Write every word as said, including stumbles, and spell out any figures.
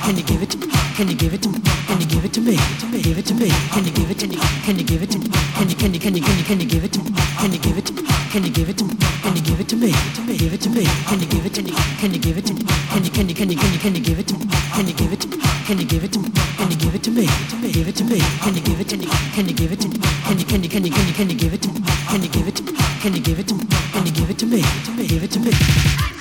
Can you give it to me? Can you give it to me? Can you give it to me? Give it to me. Can you give it to me? Can you give it to me? Can you can you can you can you can you give it to me? Can you give it to me? Can you give it to me? Can you give it to me? Give it to me. Can you give it to me? Can you give it to me? Can you can you can you can you can you give it to me? Can you give it to me? Can you give it to me? Can you give it to me? Give it to me. Can you give it to me? Can you give it to me? Can you can you can you can you can you give it to me? Can you give it to me? Can you give it to me? Can you give it to me? Give it to me.